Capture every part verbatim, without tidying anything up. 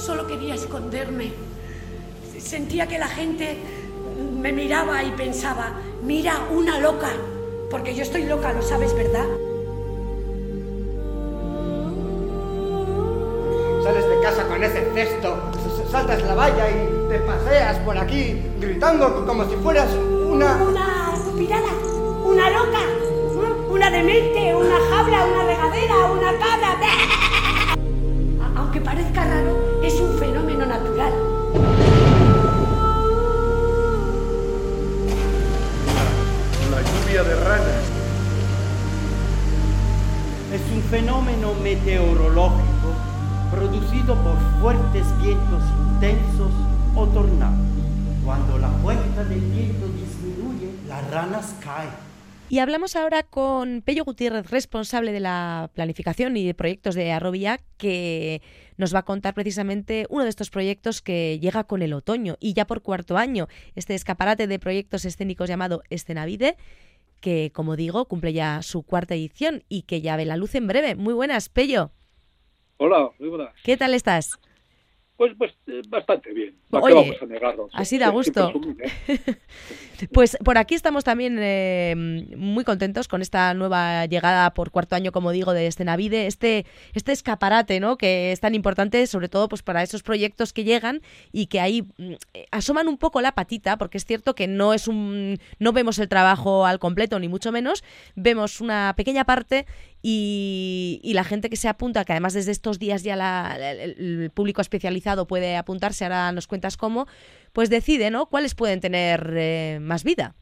solo quería esconderme. Sentía que la gente me miraba y pensaba, mira, una loca, porque yo estoy loca, lo sabes, ¿verdad? Sales de casa con ese cesto, saltas la valla y te paseas por aquí gritando como si fueras una... Una pirada, una loca, una demente, una jabla, una regadera, una cabra. Aunque parezca raro, es un fenómeno natural. La lluvia de ranas. Es un fenómeno meteorológico producido por fuertes vientos intensos o tornados. Cuando la fuerza del viento disminuye, las ranas caen. Y hablamos ahora con Pello Gutiérrez, responsable de la planificación y de proyectos de Arrovia, que nos va a contar precisamente uno de estos proyectos que llega con el otoño y ya por cuarto año, este escaparate de proyectos escénicos llamado Escenavide, que, como digo, cumple ya su cuarta edición y que ya ve la luz en breve. Muy buenas, Pello. Hola, muy buenas. ¿Qué tal estás? Pues, pues eh, bastante bien. Oye, vamos a negarnos? Así da gusto. ¿eh? Pues por aquí estamos también eh, muy contentos con esta nueva llegada por cuarto año, como digo, de Escenavide, este, este escaparate, ¿no?, que es tan importante, sobre todo pues para esos proyectos que llegan y que ahí eh, asoman un poco la patita, porque es cierto que no es un, no vemos el trabajo al completo, ni mucho menos, vemos una pequeña parte. Y, y la gente que se apunta, que además desde estos días ya la, el, el público especializado puede apuntarse, ahora nos cuentas cómo, pues decide, ¿no?, cuáles pueden tener eh, más vida.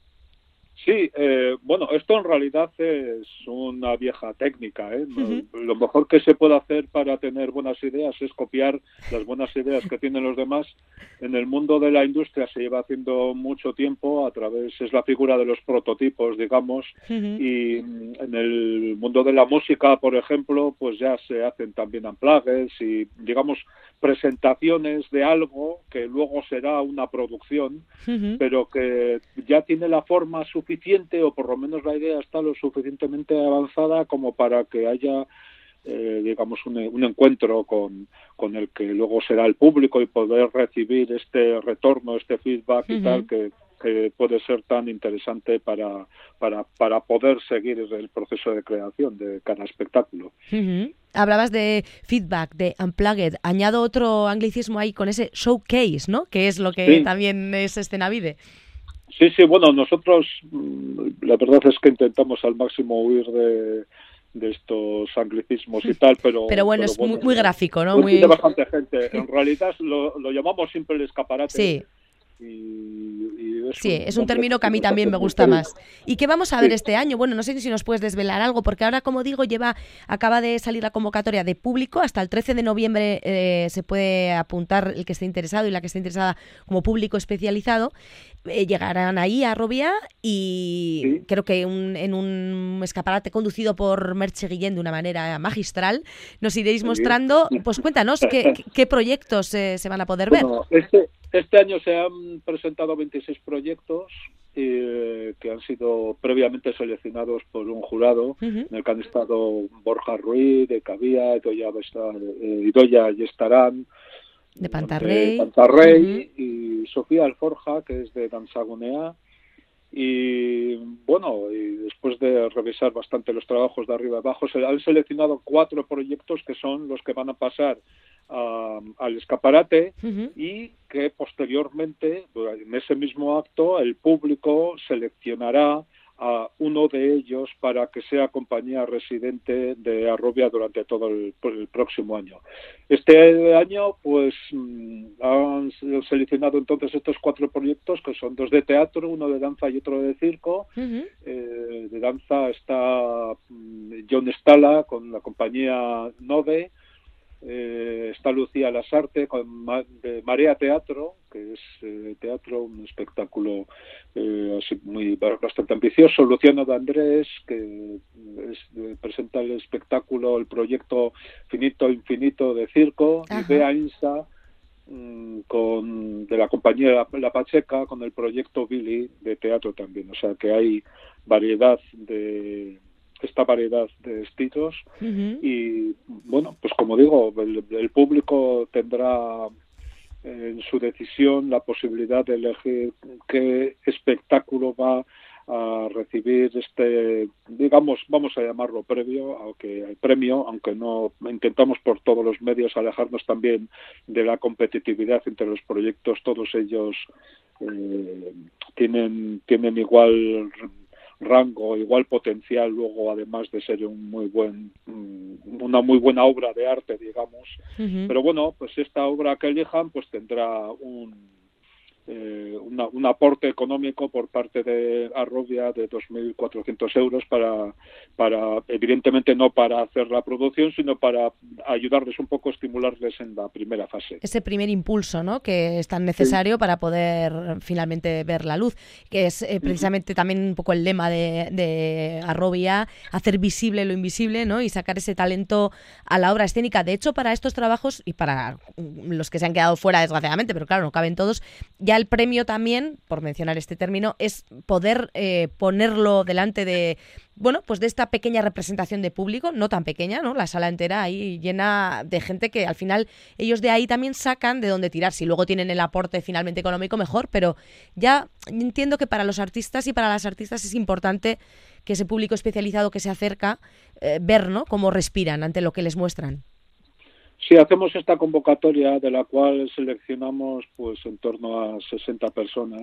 Sí, eh, bueno, esto en realidad es una vieja técnica, ¿eh? Uh-huh. Lo mejor que se puede hacer para tener buenas ideas es copiar las buenas ideas que tienen los demás. En el mundo de la industria se lleva haciendo mucho tiempo, a través, es la figura de los prototipos, digamos, uh-huh. Y en el mundo de la música, por ejemplo, pues ya se hacen también unplugged y, digamos, presentaciones de algo que luego será una producción, uh-huh. pero que ya tiene la forma suficiente, o por lo menos la idea está lo suficientemente avanzada como para que haya eh, digamos un, un encuentro con, con el que luego será el público y poder recibir este retorno, este feedback uh-huh. y tal, que, que puede ser tan interesante para, para, para poder seguir el proceso de creación de cada espectáculo. Uh-huh. Hablabas de feedback, de unplugged. Añado otro anglicismo ahí con ese showcase, ¿no?, que es lo que sí. también es Escenavide. Sí, sí, bueno, nosotros la verdad es que intentamos al máximo huir de, de estos anglicismos y tal, pero... Pero bueno, pero es bueno, muy, muy gráfico, ¿no? Muy... Muy... bastante gente. En realidad lo, lo llamamos siempre el escaparate. Sí. Y, y es sí, un, es un término que a mí también me gusta más. ¿Y qué vamos a ver sí. este año? Bueno, no sé si nos puedes desvelar algo, porque ahora, como digo, lleva acaba de salir la convocatoria de público. Hasta el trece de noviembre eh, se puede apuntar el que esté interesado y la que esté interesada como público especializado. Eh, llegarán ahí a Arrovia y sí. creo que un, en un escaparate conducido por Merche Guillén de una manera magistral nos iréis sí. mostrando. Pues cuéntanos qué, qué proyectos eh, se van a poder ver. Bueno, este, este año se han presentado veintiséis proyectos eh, que han sido previamente seleccionados por un jurado, uh-huh. en el que han estado Borja Ruiz, de Cabía, Idoya, eh, Idoya Yestarán, de Pantarrey, de Pantarrey uh-huh. y Sofía Alforja, que es de Danzagunea. Y bueno, y después de revisar bastante los trabajos de arriba y abajo, se han seleccionado cuatro proyectos que son los que van a pasar a, al escaparate uh-huh. y que posteriormente, en ese mismo acto, el público seleccionará a uno de ellos para que sea compañía residente de Arrovia durante todo el, el próximo año. Este año, pues, han seleccionado entonces estos cuatro proyectos, que son dos de teatro, uno de danza y otro de circo. Uh-huh. Eh, de danza está John Stala con la compañía Nove. Eh, está Lucía Lasarte con Ma- de Marea Teatro, que es eh, teatro, un espectáculo eh, así muy bastante ambicioso. Luciano de Andrés, que es, eh, presenta el espectáculo, el proyecto Finito Infinito de circo. Ajá. Y Bea Insa mmm, con de la compañía La, La Pacheca con el proyecto Billy de teatro también. O sea que hay variedad de esta variedad de estilos. Uh-huh. Y bueno, pues como digo, el, el público tendrá en su decisión la posibilidad de elegir qué espectáculo va a recibir este, digamos, vamos a llamarlo previo, aunque el premio, aunque no intentamos por todos los medios alejarnos también de la competitividad entre los proyectos. Todos ellos eh, tienen tienen igual rango, igual potencial, luego además de ser un muy buen una muy buena obra de arte, digamos. Uh-huh. Pero bueno, pues esta obra que elijan pues tendrá un Eh, una, un aporte económico por parte de Arrovia de dos mil cuatrocientos euros para, para, evidentemente no para hacer la producción, sino para ayudarles un poco, estimularles en la primera fase. Ese primer impulso, ¿no?, que es tan necesario sí. para poder finalmente ver la luz, que es eh, precisamente uh-huh. también un poco el lema de, de Arrovia, hacer visible lo invisible, ¿no?, y sacar ese talento a la obra escénica. De hecho, para estos trabajos, y para los que se han quedado fuera, desgraciadamente, pero claro, no caben todos, ya el premio también, por mencionar este término, es poder eh, ponerlo delante de, bueno, pues de esta pequeña representación de público, no tan pequeña, ¿no? La sala entera ahí llena de gente que al final ellos de ahí también sacan de dónde tirar. Si luego tienen el aporte finalmente económico, mejor, pero ya entiendo que para los artistas y para las artistas es importante que ese público especializado que se acerca, eh, ver, ¿no?, cómo respiran ante lo que les muestran. Sí, hacemos esta convocatoria de la cual seleccionamos pues en torno a sesenta personas,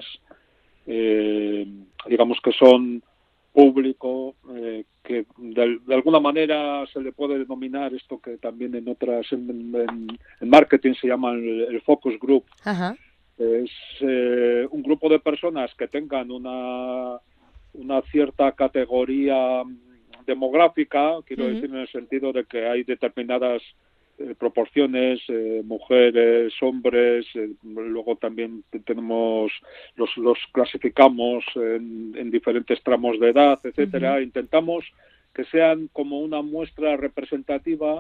eh, digamos que son público eh, que de, de alguna manera se le puede denominar esto que también en otras, en, en, en marketing se llama el, el focus group. Ajá. Es eh, un grupo de personas que tengan una, una cierta categoría demográfica, quiero uh-huh. decir en el sentido de que hay determinadas Eh, proporciones, eh, mujeres, hombres, eh, luego también tenemos, los, los clasificamos en, en diferentes tramos de edad, etcétera. Uh-huh. Intentamos que sean como una muestra representativa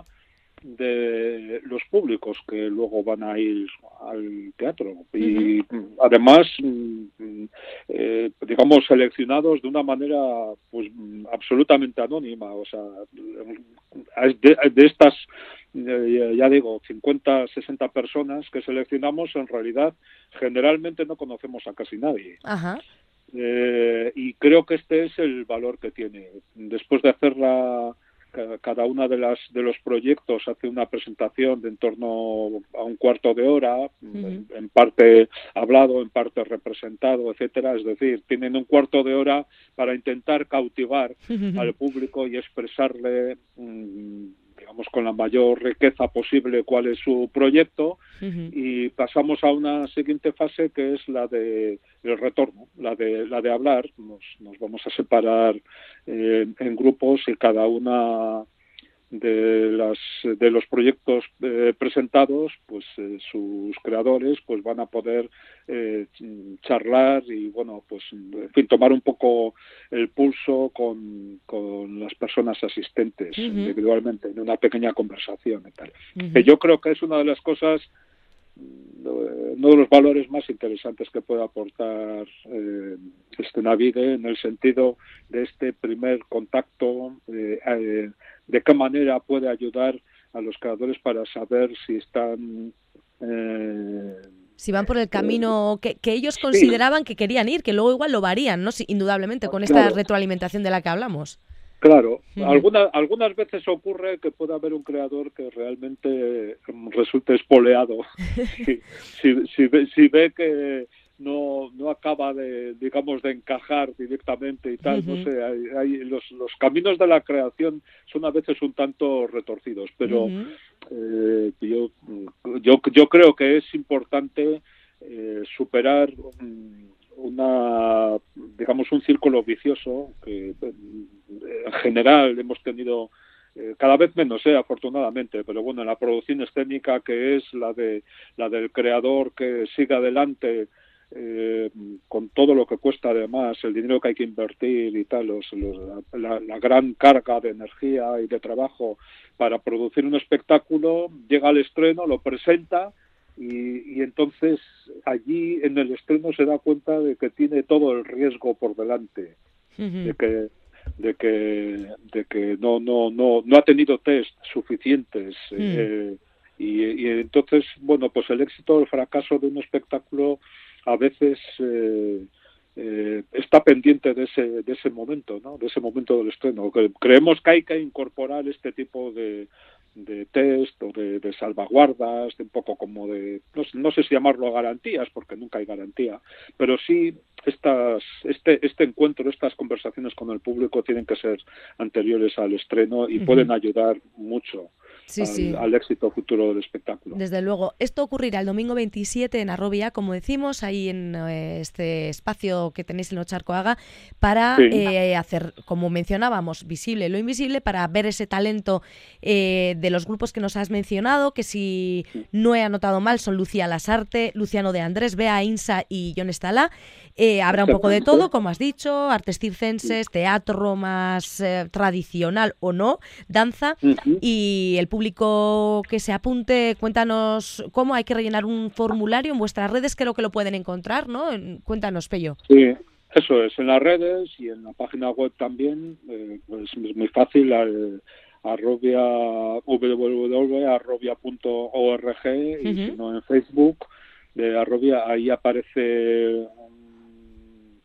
de los públicos que luego van a ir al teatro y uh-huh. además eh, digamos seleccionados de una manera pues absolutamente anónima, o sea, de, de estas eh, ya digo cincuenta, sesenta personas que seleccionamos, en realidad generalmente no conocemos a casi nadie. Ajá. Eh, y creo que este es el valor que tiene. Después de hacer la cada una de las de los proyectos hace una presentación de en torno a un cuarto de hora, uh-huh. en, en parte hablado, en parte representado, etcétera. Es decir, tienen un cuarto de hora para intentar cautivar uh-huh. al público y expresarle, mmm, digamos, con la mayor riqueza posible cuál es su proyecto, uh-huh. y pasamos a una siguiente fase que es la de el retorno, la de la de hablar. Nos, nos vamos a separar eh, en grupos y cada una de las de los proyectos eh, presentados, pues eh, sus creadores pues van a poder eh, charlar y bueno, pues en fin, tomar un poco el pulso con, con las personas asistentes uh-huh. individualmente en una pequeña conversación y tal. Uh-huh. Que yo creo que es una de las cosas, uno de los valores más interesantes que puede aportar eh, Escenavide, en el sentido de este primer contacto, eh, eh, de qué manera puede ayudar a los creadores para saber si están eh, si van por el camino que, que ellos consideraban sí. que querían ir, que luego igual lo varían, ¿no? Sí, indudablemente, con esta claro. retroalimentación de la que hablamos. Claro, uh-huh. Alguna, algunas veces ocurre que puede haber un creador que realmente resulte espoleado si, si, si, ve, si ve que no no acaba de, digamos, de encajar directamente y tal. Uh-huh. No sé, hay, hay los, los caminos de la creación son a veces un tanto retorcidos, pero uh-huh. eh, yo, yo yo creo que es importante eh, superar um, una, digamos, un círculo vicioso que en general hemos tenido eh, cada vez menos, eh, afortunadamente, pero bueno, en la producción escénica, que es la de la del creador que sigue adelante eh, con todo lo que cuesta, además el dinero que hay que invertir y tal, los, los, la, la gran carga de energía y de trabajo para producir un espectáculo, llega al estreno, lo presenta. Y, y entonces allí en el estreno se da cuenta de que tiene todo el riesgo por delante, uh-huh. de que de que de que no no no no ha tenido test suficientes mm. eh, y, y entonces bueno pues el éxito o el fracaso de un espectáculo a veces eh, eh, está pendiente de ese de ese momento, ¿no? De ese momento del estreno. Creemos que hay que incorporar este tipo de de test o de, de salvaguardas, de un poco como de, no, no sé si llamarlo garantías, porque nunca hay garantía, pero sí estas, este, este encuentro, estas conversaciones con el público tienen que ser anteriores al estreno y uh-huh. pueden ayudar mucho sí, al, sí. al éxito futuro del espectáculo. Desde luego. Esto ocurrirá el domingo veintisiete en Arrobia, como decimos, ahí en eh, este espacio que tenéis en Ocharcoaga, para sí. eh, hacer, como mencionábamos, visible lo invisible, para ver ese talento eh, de los grupos que nos has mencionado, que si no he anotado mal son Lucía Lasarte, Luciano de Andrés, Bea Insa y Jon Estalá. Eh, habrá un poco de todo, como has dicho, artes circenses, teatro más eh, tradicional o no, danza, uh-huh. y el público que se apunte, cuéntanos cómo hay que rellenar un formulario en vuestras redes, creo que lo pueden encontrar, ¿no? Cuéntanos, Pello. Sí, eso es, en las redes y en la página web también, eh, pues es muy fácil, eh, arrobia w w w punto arrobia punto org y uh-huh. si no en Facebook de Arrobia, ahí aparece un,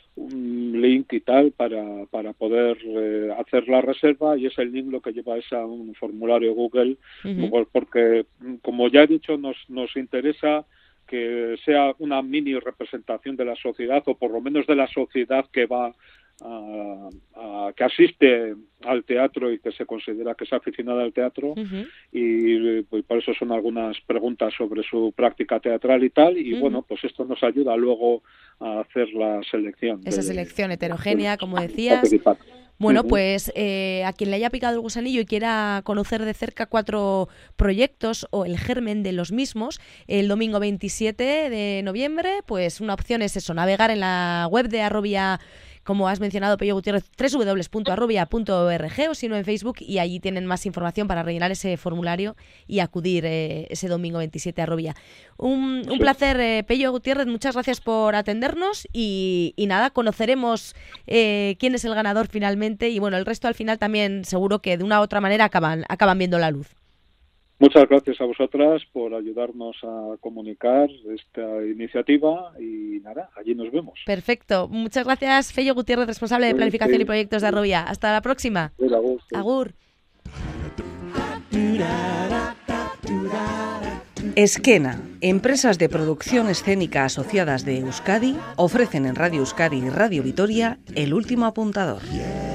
un link y tal para, para poder eh, hacer la reserva, y es el link lo que lleva es a un formulario Google, uh-huh. porque como ya he dicho nos, nos interesa que sea una mini representación de la sociedad, o por lo menos de la sociedad que va A, a, que asiste al teatro y que se considera que es aficionada al teatro, uh-huh. y pues, por eso son algunas preguntas sobre su práctica teatral y tal, y uh-huh. bueno, pues esto nos ayuda luego a hacer la selección. Esa de, selección heterogénea, de, como decías. Bueno, pues eh, a quien le haya picado el gusanillo y quiera conocer de cerca cuatro proyectos o el germen de los mismos, el domingo veintisiete de noviembre, pues una opción es eso, navegar en la web de Arrobia, como has mencionado, Pello Gutiérrez, doble u doble u doble u punto arrobia punto org, o si no en Facebook, y allí tienen más información para rellenar ese formulario y acudir eh, ese domingo veintisiete a Arrobia. Un, un placer, eh, Pello Gutiérrez, muchas gracias por atendernos y, y nada, conoceremos eh, quién es el ganador finalmente, y bueno, el resto al final también seguro que de una u otra manera acaban, acaban viendo la luz. Muchas gracias a vosotras por ayudarnos a comunicar esta iniciativa y nada, allí nos vemos. Perfecto. Muchas gracias, Pello Gutiérrez, responsable de Planificación sí. y Proyectos de Arrobia. Hasta la próxima. Sí, agur. Sí. Agur. Esquena, empresas de producción escénica asociadas de Euskadi, ofrecen en Radio Euskadi y Radio Vitoria El Último Apuntador.